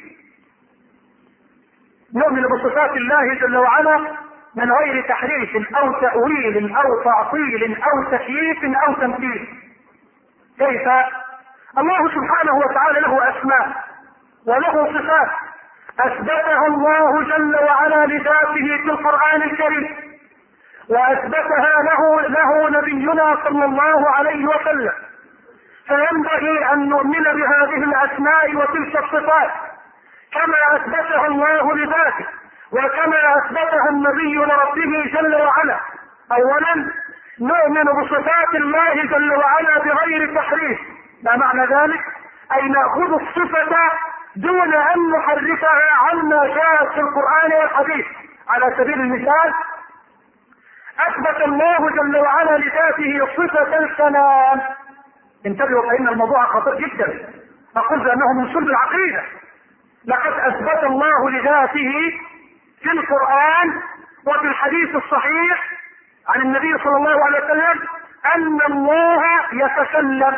نؤمن بصفات الله جل وعلا من غير تحريف أو تأويل أو تعطيل أو تكييف أو تمثيل. كيف؟ الله سبحانه وتعالى له أسماء وله صفات أثبتها الله جل وعلا لذاته في القرآن الكريم، وأثبتها له نبينا صلى الله عليه وسلم، فينبغي أن نؤمن بهذه الأسماء وتلك الصفات كما أثبتها الله لذاته وكما أثبتها النبي لربه جل وعلا. أولا نؤمن بصفات الله جل وعلا بغير تحريف. ما معنى ذلك؟ أي نأخذ الصفة دون أن نحرفها عما جاءت في القرآن والحديث. على سبيل المثال أثبت الله جل وعلا لذاته صفة الكلام. انتبهوا فإن الموضوع خطير جدا، أقول بأنه من صلب العقيدة. لقد أثبت الله لذاته في القرآن وفي الحديث الصحيح عن النبي صلى الله عليه وسلم أن الله يتكلم،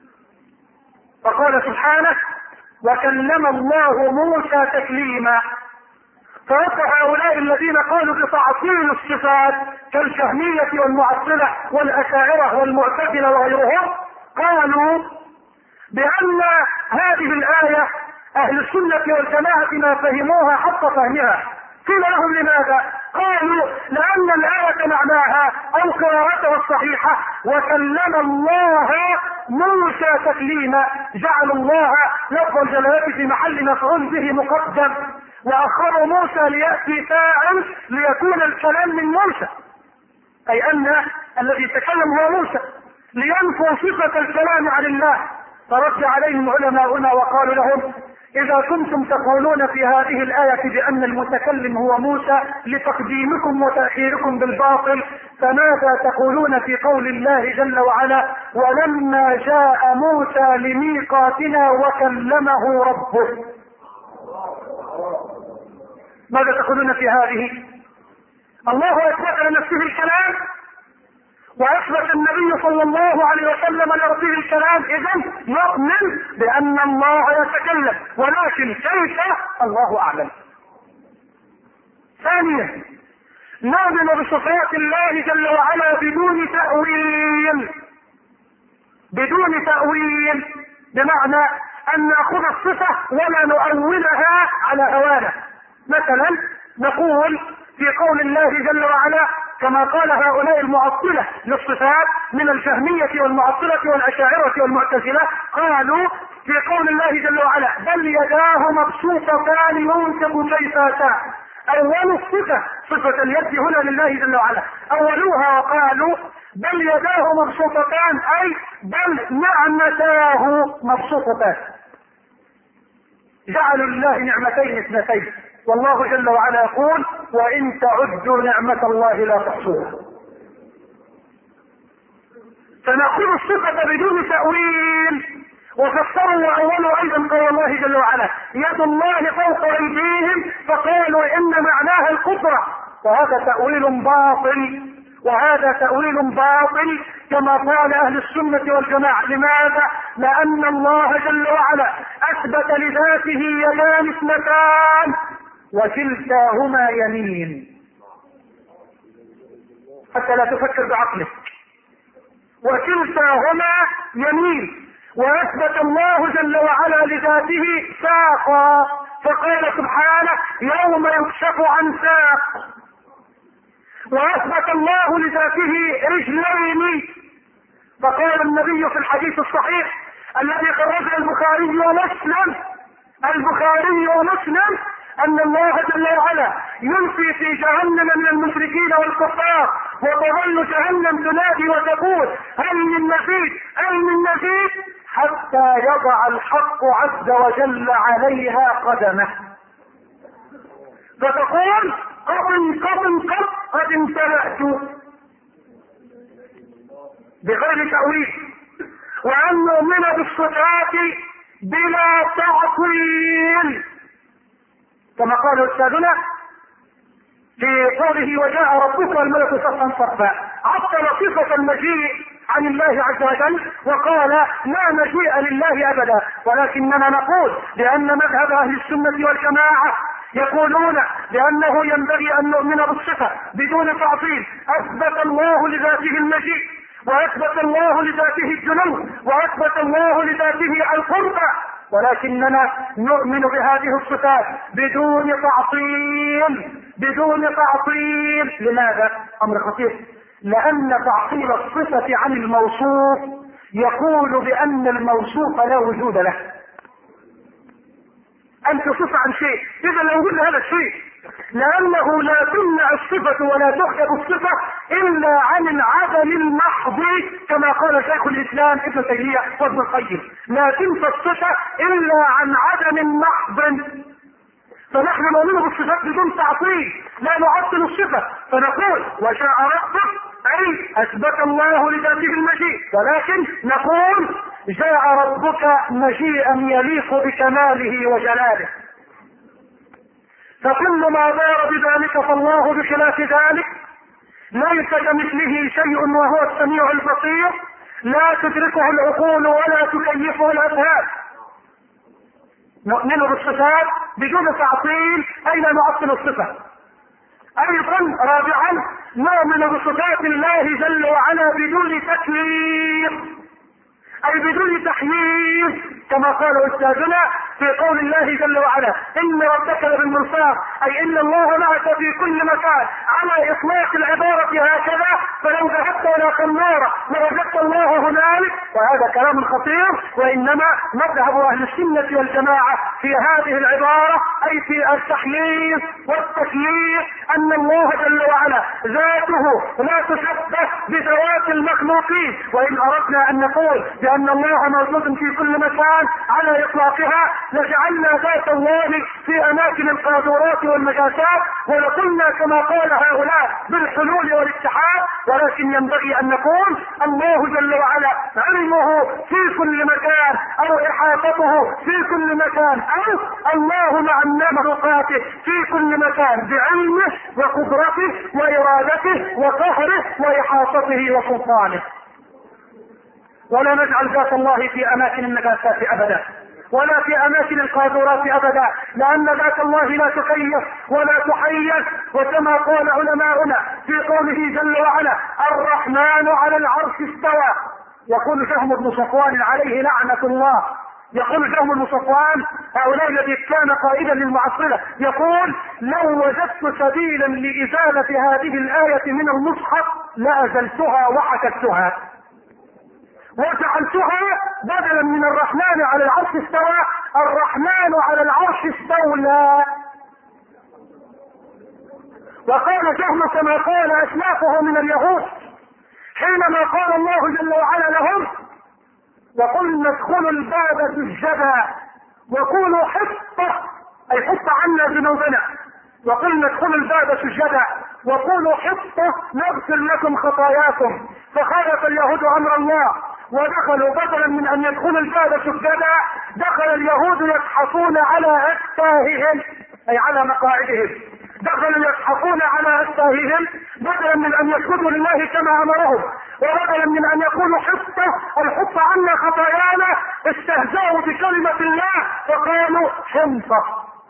فقال سبحانه وكلم الله موسى تكليما. فوقع هؤلاء الذين قالوا بتعطيل الصفات كالجهمية والمعطلة والأشاعرة والمعتزلة وغيرهم قالوا بأن هذه الآية أهل السنة والجماعة ما فهموها حق فهمها. قيل لهم لماذا؟ قالوا لأن الآية معناها أو قراءتها الصحيحة وكلم الله موسى تكليما، جعل الله لفظ الجلالة في محل مفعول به مقدم، وأخر موسى ليأتي فاعل ليكون الكلام من موسى، أي أن الذي تكلم هو موسى، لينفوا صفة الكلام عن الله. فرد عليهم علماؤنا وقالوا لهم إذا كنتم تقولون في هذه الآية بأن المتكلم هو موسى لتقديمكم وتأخيركم بالباطل، فماذا تقولون في قول الله جل وعلا ولما جاء موسى لميقاتنا وكلمه ربه؟ ماذا تقولون في هذه؟ الله أثبت لنفسه الكلام وأثبت النبي صلى الله عليه وسلم لربه الكلام، إذن نؤمن بأن الله يتكلم، ولكن كيف الله أعلم. ثانيا نؤمن بصفات الله جل وعلا بدون تأويل، بدون تأويل بمعنى أن نأخذ الصفة ولا نؤولها على هوانا. مثلا نقول في قول الله جل وعلا كما قال هؤلاء المعطلة للصفات من الجهمية والمعطلة والأشاعرة والمعتزلة، قالوا في قول الله جل وعلا بل يداه مبسوطتان ينفق كيف شاء. أول الصفة صفة اليد هنا لله جل وعلا أولوها وقالوا بل يداه مبسوطتان أي بل نعمتاه مبسوطتان، جعلوا لله نعمتين اثنتين، والله جل وعلا يقول وإن تعدوا نعمة الله لا تحصوها. فنأخذ الصفة بدون تأويل. وفسروا وأولوا أيضا قول الله جل وعلا يد الله فوق أيديهم فقالوا إن معناها القدرة، وهذا تأويل باطل، وهذا تأويل باطل كما قال أهل السنة والجماعة. لماذا؟ لأن الله جل وعلا أثبت لذاته يدان اثنتان وكلتاهما يمين، حتى لا تفكر بعقلك، وكلتاهما يمين. وأثبت الله جل وعلا لذاته ساقا، فقال سبحانه يوم يكشف عن ساق. وأثبت الله لذاته رجلين، فقال النبي في الحديث الصحيح الذي خرجه البخاري ومسلم أن الله جل وعلا يلقي في جهنم من المشركين والكفار وتظل جهنم تنادي وتقول هل من مزيد هل من مزيد، حتى حتى يضع الحق عز وجل عليها قدمه، فتقول قد امتلأت بغير تأويل، وأن نؤمن بالصفات بلا تعطيل كما قال أستاذنا في قوله وجاء ربك والملك صفا صفا، عطل صفة المجيء عن الله عز وجل وقال لا مجيء لله أبدا. ولكننا نقول بأن مذهب أهل السنة والجماعة يقولون بأنه ينبغي أن نؤمن بالصفة بدون تعطيل. أثبت الله لذاته المجيء، وأثبت الله لذاته الجنو، وأثبت الله لذاته القرب، ولكننا نؤمن بهذه الصفات بدون تعطيل. لماذا؟ أمر خطير، لأن تعطيل الصفة عن الموصوف يقول بأن الموصوف لا وجود له. أنت صفة عن شيء، إذا لو قلنا هذا الشيء، لأنه لا تمنع الصفة ولا تحجب الصفة إلا عن العدم المحض كما قال شيخ الإسلام ابن تيمية وابن القيم، لا تنفى الصفة إلا عن عدم محض. فنحن نؤمن بالصفات بدون تعطيل، لا نعطل الصفة، فنقول وجاء ربك أي أثبت الله لذاته المجيء، ولكن نقول جاء ربك مجيئا يليق بكماله وجلاله. فكل ما دار بذلك فالله بخلاف ذلك، ليس كمثله شيء وهو السميع البصير، لا تدركه العقول ولا تكيفه الأفهام. نؤمن بالصفات بدون تعطيل، أي لا نعطل الصفة. أيضا رابعا نؤمن بصفات الله جل وعلا بدون تكليف، أي بدون تحييز كما قال أستاذنا في قول الله جل وعلا إن ربك لبالمرصاد، أي إن الله معك في كل مكان، على إطلاق العبارة هكذا، فلو ذهبت إلى خمارة لوجدت الله هنالك، وهذا كلام خطير. وإنما مذهب أهل السنة والجماعة في هذه العبارة أي في التحييز والتكييف أن الله جل وعلا ذاته لا تشبه بذوات المخلوقين. وإن أردنا أن نقول بأن الله موجود في كل مكان على إطلاقها لجعلنا ذات الله في أماكن القاذورات والمجاسات، ولقلنا كما قال هؤلاء بالحلول والاتحاد. ولكن ينبغي أن نقول الله جل وعلا علمه في كل مكان، أو إحاطته في كل مكان، أو الله مع مخلوقاته في كل مكان بعلمه وقدرته وإرادته وقهره وإحاطته وسلطانه. ولا نجعل ذات الله في أماكن النجاسات أبدا، ولا في أماكن القاذورات أبدا، لأن ذات الله لا تكيف ولا تحيز. وكما قال علماؤنا في قوله جل وعلا الرحمن على العرش استوى، يقول فهم بن صفوان عليه لعنة الله، يقول فهم بن صفوان هؤلاء الذي كان قائدا للمعصرة، يقول لو وجدت سبيلا لإزالة هذه الآية من المصحف لأزلتها وحكتها وجعلتها بدلا من الرحمن على العرش استوى الرحمن على العرش استولى. وقال جهل كما قال أسلافه من اليهود حينما قال الله جل وعلا لهم وقلنا ادخلوا الباب سجدا وقولوا حطة، أي حط عنا ذنوبنا، وقلنا ادخلوا الباب سجدا وقولوا حطة نغفر لكم خطاياكم. فخالف اليهود أمر الله ودخلوا بدلا من أن يدخلوا الباب سجدا دخل اليهود يزحفون على أكتافهم، أي على مقاعدهم، دخلوا يزحفون على أكتافهم بدلا من أن يسجدوا لله كما أمرهم، وبدلا من أن يقولوا حطة الحط عنا خطايانا استهزأوا بكلمة الله فقالوا حنطة،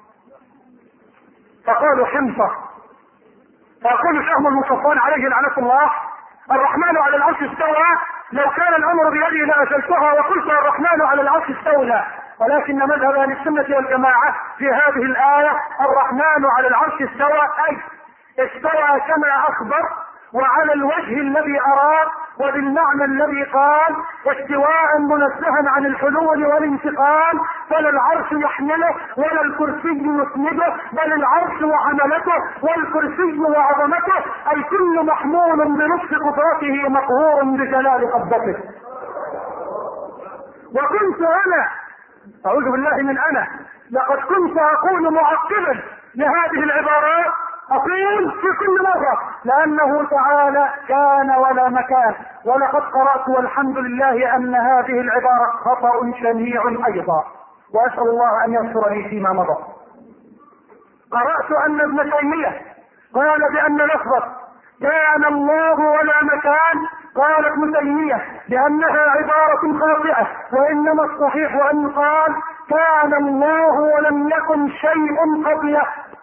فأقول فهم المصطفى عليه لعنة الله الرحمن على العرش استوى، لو كان الأمر بيدي لأزلتها وقلت الرحمن على العرش استولى. ولكن مذهب أهل السنة والجماعة في هذه الآية الرحمن على العرش استوى، أي استوى كما أخبر وعلى الوجه الذي أراد وبالمعنى الذي قال، واستواء منزها عن الحلول والانتقال، فلا العرش يحمله ولا الكرسي يسنده، بل العرش وحملته والكرسي وعظمته، أي كل محمول بنصف قدرته مقهور بجلال قبضته. وكنت أنا أعوذ بالله من أنا لقد كنت أقول معقبا لهذه العبارات، أقول في كل مرة لأنه تعالى كان ولا مكان. ولقد قرأت والحمد لله أن هذه العبارة خطأ شنيع أيضا، وأسأل الله أن يغفر لي فيما مضى. قرأت أن ابن تيمية قال بأن لفظة كان الله ولا مكان، قال ابن تيمية بأنها عبارة خاطئة، وإنما الصحيح أن قال كان الله ولم يكن شيء قبله.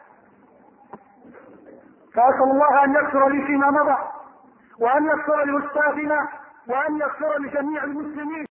فأسأل الله أن يغفر لي فيما مضى، وأن يغفر لأستاذنا، وأن يغفر لجميع المسلمين.